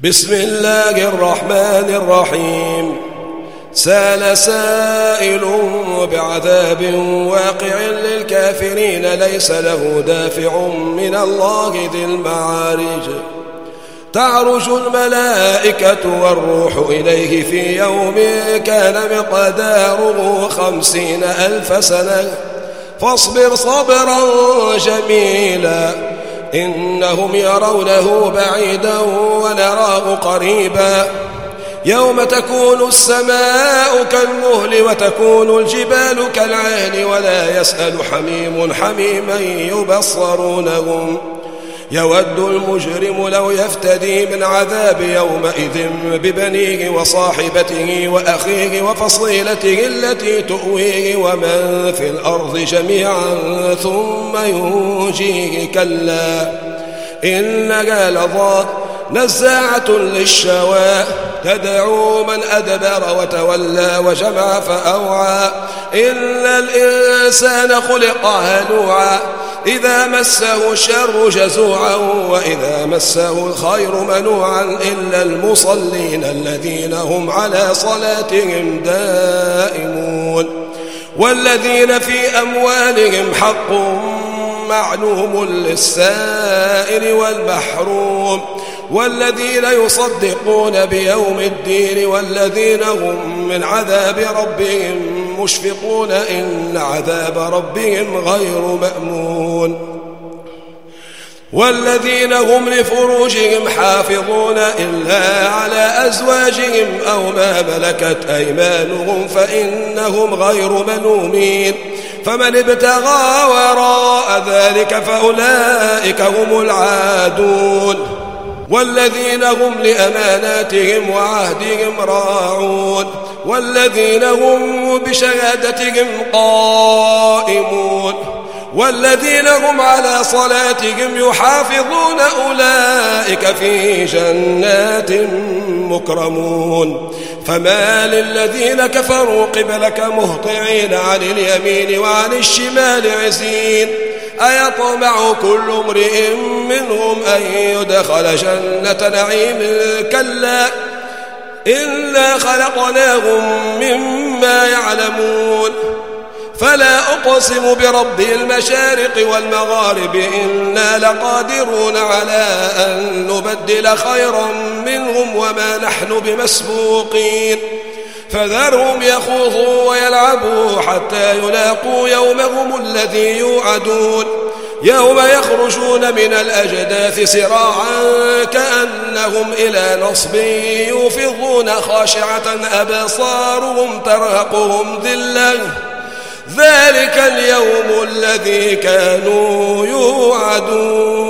بسم الله الرحمن الرحيم. سأل سائل بعذاب واقع للكافرين ليس له دافع من الله ذي المعارج. تعرج الملائكة والروح إليه في يوم كان مقداره 50,000 سنة فاصبر صبرا جميلا إنهم يرونه بعيدا ونراه قريبا. يوم تكون السماء كالمهل وتكون الجبال كالعهن ولا يسأل حميم حميما يبصرونهم. يود المجرم لو يفتدي من عذاب يومئذ ببنيه وصاحبته وأخيه وفصيلته التي تؤويه ومن في الأرض جميعا ثم ينجيه. كلا إنها لظى نزاعة للشوى تدعو من أدبر وتولى وجمع فأوعى. إن الإنسان خلق هلوعا إذا مسه الشر جزوعا وإذا مسه الخير منوعا إلا المصلين الذين هم على صلاتهم دائمون والذين في أموالهم حق معلوم للسائل والمحروم والذين يصدقون بيوم الدين والذين هم من عذاب ربهم مشفقون إن عذاب ربهم غير مأمون. والذين هم لفروجهم حافظون إلا على أزواجهم أو ما ملكت أيمانهم فإنهم غير ملومين. فمن ابتغى وراء ذلك فأولئك هم العادون. والذين هم لأماناتهم وعهدهم راعون والذين هم بشهادتهم قائمون والذين هم على صلاتهم يحافظون أولئك في جنات مكرمون. فما للذين كفروا قبلك مهطعين عن اليمين وعن الشمال عزين. أيطمع كل امرئ منهم أن يدخل جنة نعيم كلا إنا خلقناهم مما يعلمون. فلا أقسم برب المشارق والمغارب إنا لقادرون على أن نبدل خيرا منهم وما نحن بمسبوقين. فذرهم يخوضوا ويلعبوا حتى يلاقوا يومهم الذي يوعدون. يوم يخرجون من الأجداث سراعا كأنهم إلى نصب يوفضون خاشعة أبصارهم ترهقهم ذلة ذلك اليوم الذي كانوا يوعدون.